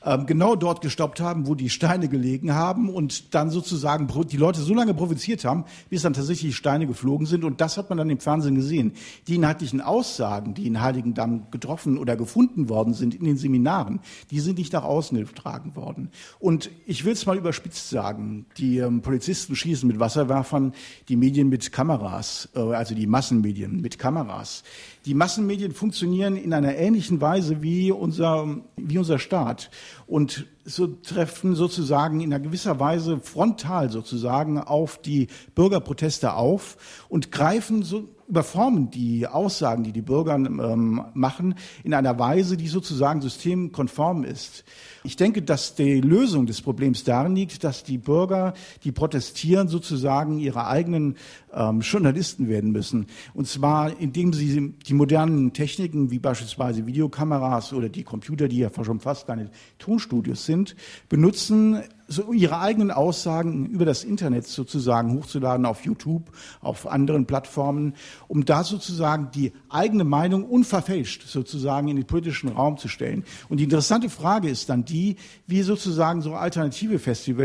genau dort gestoppt haben, wo die Steine gelegen haben und dann sozusagen die Leute so lange provoziert haben, bis dann tatsächlich Steine geflogen sind. Und das hat man dann im Fernsehen gesehen. Die inhaltlichen Aussagen, die in Heiligendamm getroffen oder gefunden worden sind in den Seminaren, die sind nicht nach außen getragen worden. Und ich will es mal überspitzt sagen, die Polizisten schießen mit Wasserwerfern, die Medien mit Kameras, also die Massenmedien mit Kameras. Die Massenmedien funktionieren in einer ähnlichen Weise wie unser Staat und so treffen sozusagen in einer gewisser Weise frontal sozusagen auf die Bürgerproteste auf und greifen überformen die Aussagen, die Bürger machen, in einer Weise, die sozusagen systemkonform ist. Ich denke, dass die Lösung des Problems darin liegt, dass die Bürger, die protestieren, sozusagen ihre eigenen Journalisten werden müssen. Und zwar, indem sie die modernen Techniken, wie beispielsweise Videokameras oder die Computer, die ja schon fast keine Tonstudios sind, benutzen, so ihre eigenen Aussagen über das Internet sozusagen hochzuladen auf YouTube, auf anderen Plattformen, um da sozusagen die eigene Meinung unverfälscht sozusagen in den politischen Raum zu stellen. Und die interessante Frage ist dann die, wie sozusagen so alternative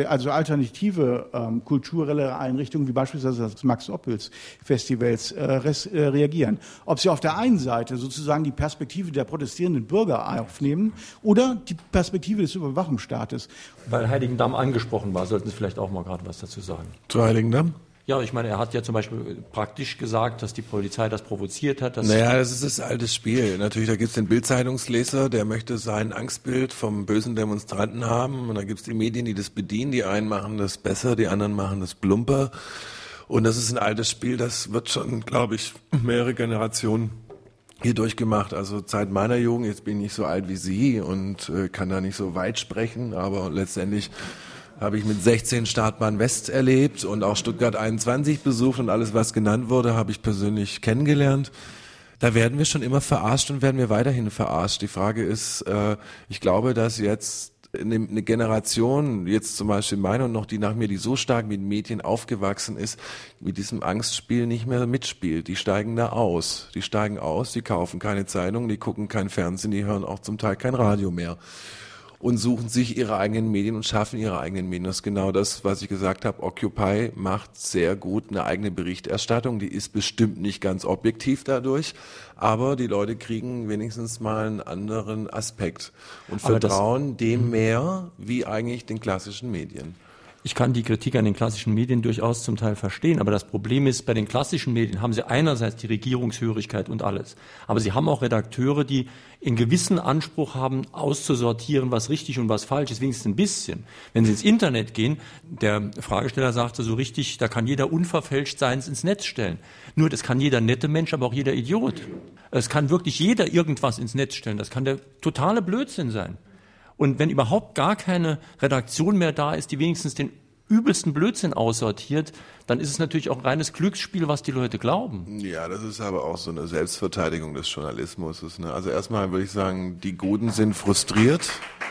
kulturelle Einrichtungen wie beispielsweise das Max-Ophüls-Festivals reagieren. Ob sie auf der einen Seite sozusagen die Perspektive der protestierenden Bürger aufnehmen oder die Perspektive des Überwachungsstaates.
Weil Heiligendamm angesprochen war, sollten Sie vielleicht auch mal gerade was dazu sagen.
Zu Heiligendamm?
Ja, ich meine, er hat ja zum Beispiel praktisch gesagt, dass die Polizei das provoziert hat.
Das ist das alte Spiel. Natürlich, da gibt es den Bild-Zeitungsleser, der möchte sein Angstbild vom bösen Demonstranten haben. Und da gibt es die Medien, die das bedienen. Die einen machen das besser, die anderen machen das plumper. Und das ist ein altes Spiel, das wird schon, glaube ich, mehrere Generationen hier durchgemacht. Also Zeit meiner Jugend, jetzt bin ich nicht so alt wie Sie und kann da nicht so weit sprechen, aber letztendlich habe ich mit 16 Startbahn West erlebt und auch Stuttgart 21 besucht und alles, was genannt wurde, habe ich persönlich kennengelernt. Da werden wir schon immer verarscht und werden wir weiterhin verarscht. Die Frage ist, ich glaube, dass jetzt eine Generation, jetzt zum Beispiel meine und noch die nach mir, die so stark mit Medien aufgewachsen ist, mit diesem Angstspiel nicht mehr mitspielt. Die steigen da aus. Die steigen aus, die kaufen keine Zeitung, die gucken kein Fernsehen, die hören auch zum Teil kein Radio mehr. Und suchen sich ihre eigenen Medien und schaffen ihre eigenen Medien. Das ist genau das, was ich gesagt habe. Occupy macht sehr gut eine eigene Berichterstattung. Die ist bestimmt nicht ganz objektiv dadurch, aber die Leute kriegen wenigstens mal einen anderen Aspekt und vertrauen dem mehr wie eigentlich den klassischen Medien.
Ich kann die Kritik an den klassischen Medien durchaus zum Teil verstehen, aber das Problem ist, bei den klassischen Medien haben sie einerseits die Regierungshörigkeit und alles, aber sie haben auch Redakteure, die einen gewissen Anspruch haben, auszusortieren, was richtig und was falsch ist, wenigstens ein bisschen. Wenn sie ins Internet gehen, der Fragesteller sagte so richtig, da kann jeder unverfälscht Seins ins Netz stellen. Nur das kann jeder nette Mensch, aber auch jeder Idiot. Es kann wirklich jeder irgendwas ins Netz stellen, das kann der totale Blödsinn sein. Und wenn überhaupt gar keine Redaktion mehr da ist, die wenigstens den übelsten Blödsinn aussortiert, dann ist es natürlich auch ein reines Glücksspiel, was die Leute glauben.
Ja, das ist aber auch so eine Selbstverteidigung des Journalismus. Also erstmal würde ich sagen, die Guten sind frustriert.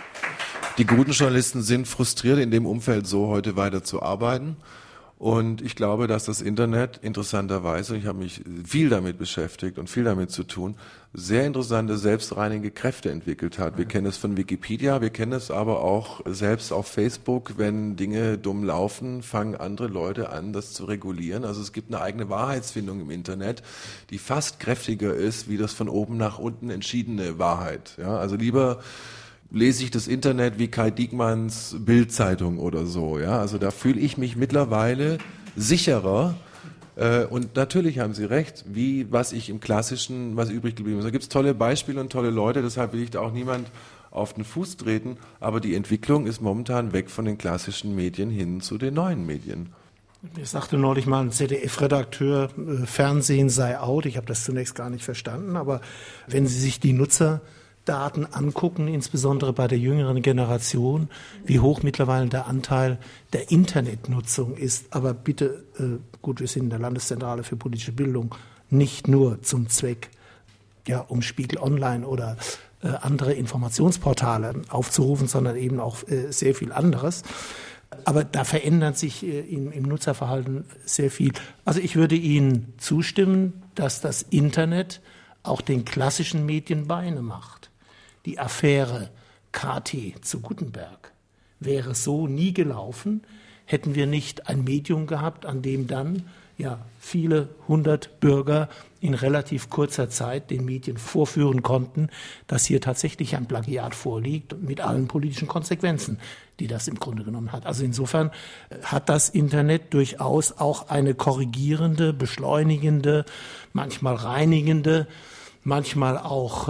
Die guten Journalisten sind frustriert, in dem Umfeld so heute weiter zu arbeiten. Und ich glaube, dass das Internet interessanterweise, ich habe mich viel damit beschäftigt und viel damit zu tun, sehr interessante selbstreinigende Kräfte entwickelt hat. Wir kennen es von Wikipedia, wir kennen es aber auch selbst auf Facebook. Wenn Dinge dumm laufen, fangen andere Leute an, das zu regulieren. Also es gibt eine eigene Wahrheitsfindung im Internet, die fast kräftiger ist, wie das von oben nach unten entschiedene Wahrheit. Ja, also lieber lese ich das Internet wie Kai Diekmanns Bild-Zeitung oder so. Ja, also da fühle ich mich mittlerweile sicherer. Und natürlich haben Sie recht, was ich im Klassischen, was übrig geblieben ist. Da gibt es tolle Beispiele und tolle Leute, deshalb will ich da auch niemand auf den Fuß treten. Aber die Entwicklung ist momentan weg von den klassischen Medien hin zu den neuen Medien.
Mir sagte neulich mal ein ZDF-Redakteur, Fernsehen sei out. Ich habe das zunächst gar nicht verstanden, aber wenn Sie sich die Nutzerdaten angucken, insbesondere bei der jüngeren Generation, wie hoch mittlerweile der Anteil der Internetnutzung ist. Aber bitte, gut, wir sind in der Landeszentrale für politische Bildung, nicht nur zum Zweck, ja, um Spiegel Online oder andere Informationsportale aufzurufen, sondern eben auch sehr viel anderes. Aber da verändert sich im Nutzerverhalten sehr viel. Also ich würde Ihnen zustimmen, dass das Internet auch den klassischen Medien Beine macht. Die Affäre KT zu Gutenberg wäre so nie gelaufen, hätten wir nicht ein Medium gehabt, an dem dann viele 100 Bürger in relativ kurzer Zeit den Medien vorführen konnten, dass hier tatsächlich ein Plagiat vorliegt mit allen politischen Konsequenzen, die das im Grunde genommen hat. Also insofern hat das Internet durchaus auch eine korrigierende, beschleunigende, manchmal reinigende, manchmal auch,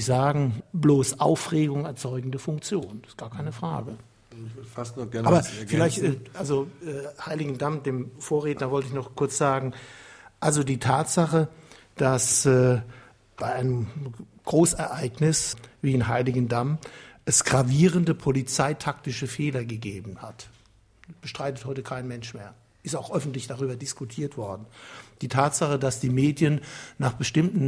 bloß Aufregung erzeugende Funktion. Das ist gar keine Frage.
Ich würde fast noch gerne
aber vielleicht, Heiligendamm, dem Vorredner wollte ich noch kurz sagen, also die Tatsache, dass bei einem Großereignis wie in Heiligendamm es gravierende polizeitaktische Fehler gegeben hat, bestreitet heute kein Mensch mehr. Ist auch öffentlich darüber diskutiert worden. Die Tatsache, dass die Medien nach bestimmten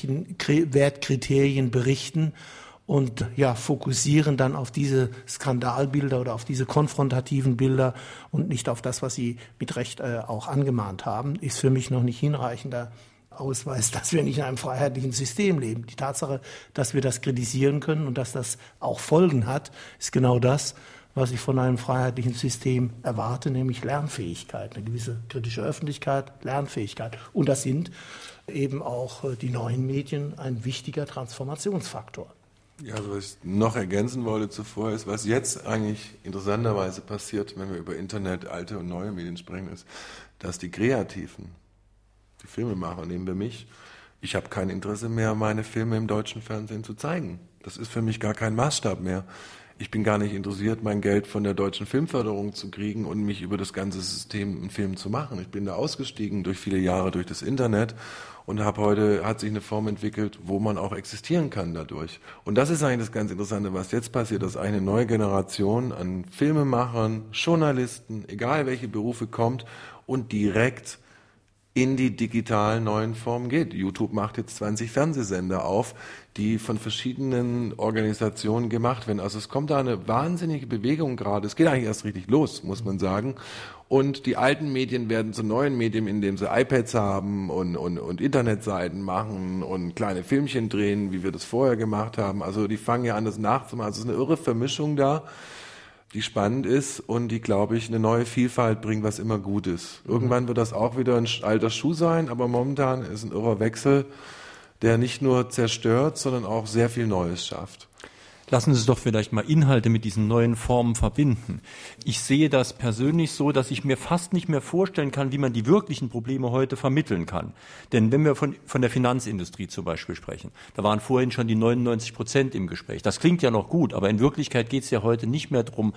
Nachrichtenwertkriterien berichten und fokussieren dann auf diese Skandalbilder oder auf diese konfrontativen Bilder und nicht auf das, was sie mit Recht auch angemahnt haben, ist für mich noch nicht hinreichender Ausweis, dass wir nicht in einem freiheitlichen System leben. Die Tatsache, dass wir das kritisieren können und dass das auch Folgen hat, ist genau das, was ich von einem freiheitlichen System erwarte, nämlich Lernfähigkeit, eine gewisse kritische Öffentlichkeit, Lernfähigkeit. Und das sind eben auch die neuen Medien ein wichtiger Transformationsfaktor.
Ja, also was ich noch ergänzen wollte zuvor ist, was jetzt eigentlich interessanterweise passiert, wenn wir über Internet, alte und neue Medien sprechen, ist, dass die Kreativen, die Filmemacher, nehmen wir mich, ich habe kein Interesse mehr, meine Filme im deutschen Fernsehen zu zeigen. Das ist für mich gar kein Maßstab mehr. Ich bin gar nicht interessiert, mein Geld von der deutschen Filmförderung zu kriegen und mich über das ganze System einen Film zu machen. Ich bin da ausgestiegen durch viele Jahre durch das Internet und hat sich eine Form entwickelt, wo man auch existieren kann dadurch. Und das ist eigentlich das ganz Interessante, was jetzt passiert, dass eine neue Generation an Filmemachern, Journalisten, egal welche Berufe kommt und direkt in die digitalen neuen Formen geht. YouTube macht jetzt 20 Fernsehsender auf, die von verschiedenen Organisationen gemacht werden. Also es kommt da eine wahnsinnige Bewegung gerade. Es geht eigentlich erst richtig los, muss man sagen. Und die alten Medien werden zu neuen Medien, indem sie iPads haben und Internetseiten machen und kleine Filmchen drehen, wie wir das vorher gemacht haben. Also die fangen ja an, das nachzumachen. Also es ist eine irre Vermischung da, die spannend ist und die, glaube ich, eine neue Vielfalt bringt, was immer gut ist. Irgendwann wird das auch wieder ein alter Schuh sein, aber momentan ist ein irrer Wechsel, der nicht nur zerstört, sondern auch sehr viel Neues schafft.
Lassen Sie es doch vielleicht mal Inhalte mit diesen neuen Formen verbinden. Ich sehe das persönlich so, dass ich mir fast nicht mehr vorstellen kann, wie man die wirklichen Probleme heute vermitteln kann. Denn wenn wir von der Finanzindustrie zum Beispiel sprechen, da waren vorhin schon die 99% im Gespräch. Das klingt ja noch gut, aber in Wirklichkeit geht es ja heute nicht mehr darum,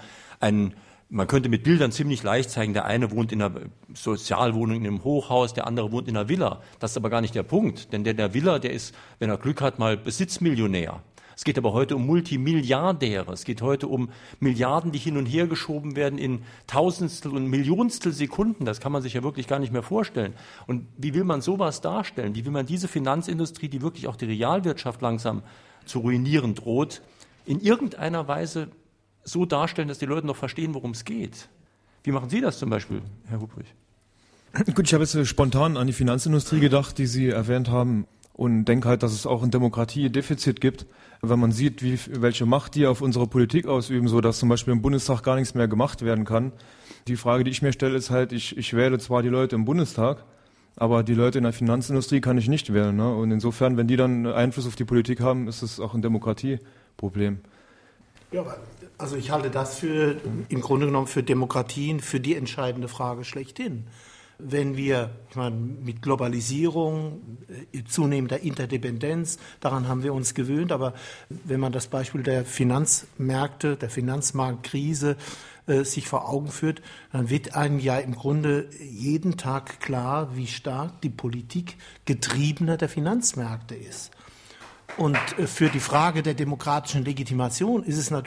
man könnte mit Bildern ziemlich leicht zeigen, der eine wohnt in einer Sozialwohnung in einem Hochhaus, der andere wohnt in einer Villa. Das ist aber gar nicht der Punkt, denn der Villa, der ist, wenn er Glück hat, mal Besitzmillionär. Es geht aber heute um Multimilliardäre. Es geht heute um Milliarden, die hin und her geschoben werden in Tausendstel und Millionstel Sekunden. Das kann man sich ja wirklich gar nicht mehr vorstellen. Und wie will man sowas darstellen? Wie will man diese Finanzindustrie, die wirklich auch die Realwirtschaft langsam zu ruinieren droht, in irgendeiner Weise so darstellen, dass die Leute noch verstehen, worum es geht? Wie machen Sie das zum Beispiel, Herr Hubrich?
Gut, ich habe jetzt spontan an die Finanzindustrie gedacht, die Sie erwähnt haben. Und denke halt, dass es auch in Demokratie ein Defizit gibt, wenn man sieht, welche Macht die auf unsere Politik ausüben, so dass zum Beispiel im Bundestag gar nichts mehr gemacht werden kann. Die Frage, die ich mir stelle, ist halt, ich wähle zwar die Leute im Bundestag, aber die Leute in der Finanzindustrie kann ich nicht wählen. Ne? Und insofern, wenn die dann Einfluss auf die Politik haben, ist es auch ein Demokratieproblem.
Ja, also ich halte das im Grunde genommen für Demokratien für die entscheidende Frage schlechthin. Wenn wir mit Globalisierung, zunehmender Interdependenz, daran haben wir uns gewöhnt, aber wenn man das Beispiel der Finanzmärkte, der Finanzmarktkrise sich vor Augen führt, dann wird einem ja im Grunde jeden Tag klar, wie stark die Politik getriebener der Finanzmärkte ist. Und für die Frage der demokratischen Legitimation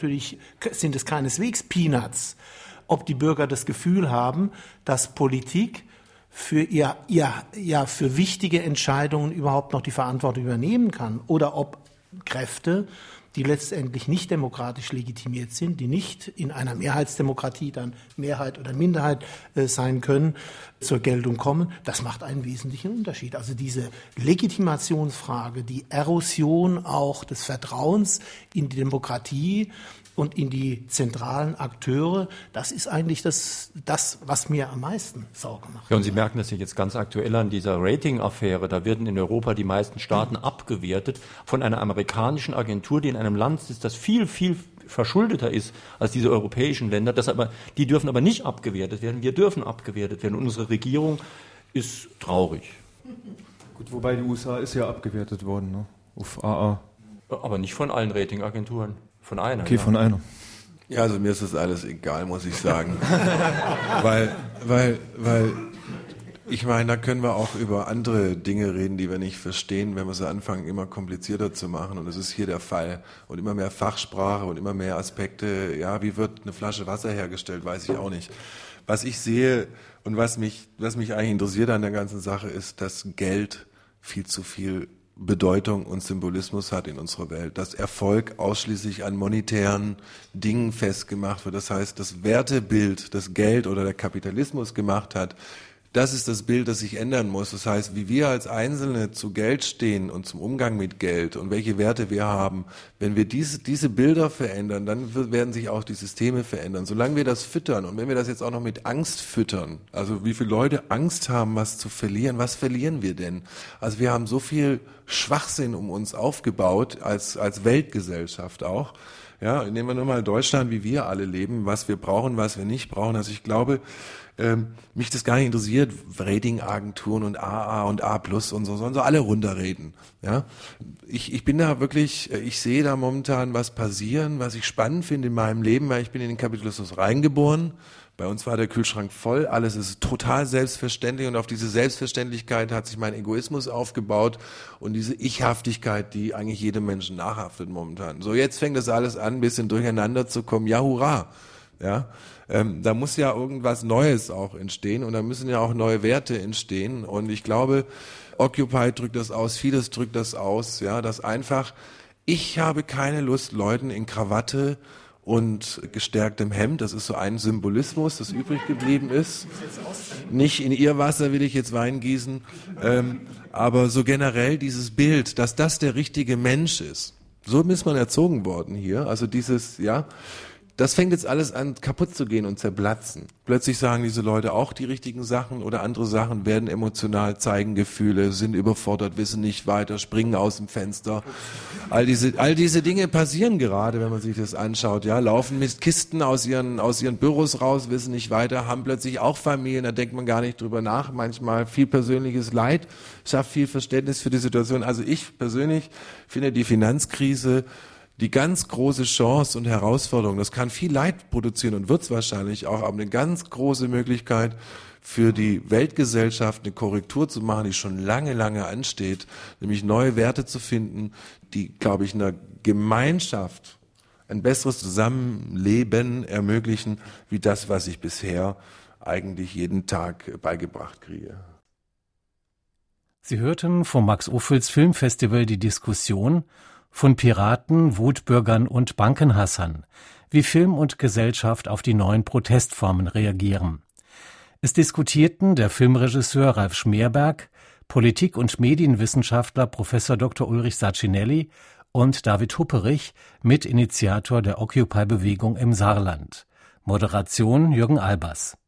sind es keineswegs Peanuts, ob die Bürger das Gefühl haben, dass Politik für für wichtige Entscheidungen überhaupt noch die Verantwortung übernehmen kann oder ob Kräfte, die letztendlich nicht demokratisch legitimiert sind, die nicht in einer Mehrheitsdemokratie dann Mehrheit oder Minderheit sein können, zur Geltung kommen. Das macht einen wesentlichen Unterschied. Also diese Legitimationsfrage, die Erosion auch des Vertrauens in die Demokratie und in die zentralen Akteure, das ist eigentlich das, was mir am meisten Sorge macht.
Ja, und Sie merken das ja jetzt ganz aktuell an dieser Rating-Affäre. Da werden in Europa die meisten Staaten abgewertet von einer amerikanischen Agentur, die in einem Land ist, das viel, viel verschuldeter ist als diese europäischen Länder. Die dürfen aber nicht abgewertet werden. Wir dürfen abgewertet werden. Und unsere Regierung ist traurig.
Gut, wobei die USA ist ja abgewertet worden, ne? Auf AA.
Aber nicht von allen Ratingagenturen. Von einer.
Okay, ja. Von einer.
Ja, also mir ist das alles egal, muss ich sagen. weil ich meine, da können wir auch über andere Dinge reden, die wir nicht verstehen, wenn wir sie anfangen, immer komplizierter zu machen. Und das ist hier der Fall. Und immer mehr Fachsprache und immer mehr Aspekte. Ja, wie wird eine Flasche Wasser hergestellt, weiß ich auch nicht. Was ich sehe und was mich eigentlich interessiert an der ganzen Sache ist, dass Geld viel zu viel Bedeutung und Symbolismus hat in unserer Welt, dass Erfolg ausschließlich an monetären Dingen festgemacht wird. Das heißt, das Wertebild, das Geld oder der Kapitalismus gemacht hat, das ist das Bild, das sich ändern muss. Das heißt, wie wir als Einzelne zu Geld stehen und zum Umgang mit Geld und welche Werte wir haben, wenn wir diese Bilder verändern, dann werden sich auch die Systeme verändern. Solange wir das füttern und wenn wir das jetzt auch noch mit Angst füttern, also wie viele Leute Angst haben, was zu verlieren, was verlieren wir denn? Also wir haben so viel Schwachsinn um uns aufgebaut, als Weltgesellschaft auch. Ja, nehmen wir nur mal Deutschland, wie wir alle leben, was wir brauchen, was wir nicht brauchen. Also ich glaube, mich das gar nicht interessiert, Ratingagenturen und AA und A+ und so, sollen so alle runterreden. Ja, ich bin da wirklich, ich sehe da momentan was passieren, was ich spannend finde in meinem Leben, weil ich bin in den Kapitalismus reingeboren. Bei uns war der Kühlschrank voll, alles ist total selbstverständlich und auf diese Selbstverständlichkeit hat sich mein Egoismus aufgebaut und diese Ichhaftigkeit, die eigentlich jedem Menschen nachhaftet momentan. So, jetzt fängt das alles an, ein bisschen durcheinander zu kommen. Ja, hurra! Ja, da muss ja irgendwas Neues auch entstehen und da müssen ja auch neue Werte entstehen und ich glaube, Occupy drückt das aus, vieles drückt das aus, ja, dass einfach, ich habe keine Lust, Leuten in Krawatte und gestärktem Hemd, das ist so ein Symbolismus, das übrig geblieben ist. Nicht in ihr Wasser will ich jetzt Wein gießen, aber so generell dieses Bild, dass das der richtige Mensch ist. So ist man erzogen worden hier, also dieses, ja, das fängt jetzt alles an, kaputt zu gehen und zerplatzen. Plötzlich sagen diese Leute auch die richtigen Sachen oder andere Sachen, werden emotional, zeigen Gefühle, sind überfordert, wissen nicht weiter, springen aus dem Fenster. All diese Dinge passieren gerade, wenn man sich das anschaut, ja, laufen mit Kisten aus ihren Büros raus, wissen nicht weiter, haben plötzlich auch Familien, da denkt man gar nicht drüber nach, manchmal viel persönliches Leid, schafft viel Verständnis für die Situation. Also ich persönlich finde die Finanzkrise die ganz große Chance und Herausforderung, das kann viel Leid produzieren und wird es wahrscheinlich auch, aber eine ganz große Möglichkeit für die Weltgesellschaft eine Korrektur zu machen, die schon lange, lange ansteht, nämlich neue Werte zu finden, die, glaube ich, einer Gemeinschaft ein besseres Zusammenleben ermöglichen, wie das, was ich bisher eigentlich jeden Tag beigebracht kriege.
Sie hörten vom Max-Ophüls Filmfestival die Diskussion von Piraten, Wutbürgern und Bankenhassern, wie Film und Gesellschaft auf die neuen Protestformen reagieren. Es diskutierten der Filmregisseur Ralf Schmerberg, Politik- und Medienwissenschaftler Prof. Dr. Ulrich Sacinelli und David Hupperich, Mitinitiator der Occupy-Bewegung im Saarland. Moderation Jürgen Albers.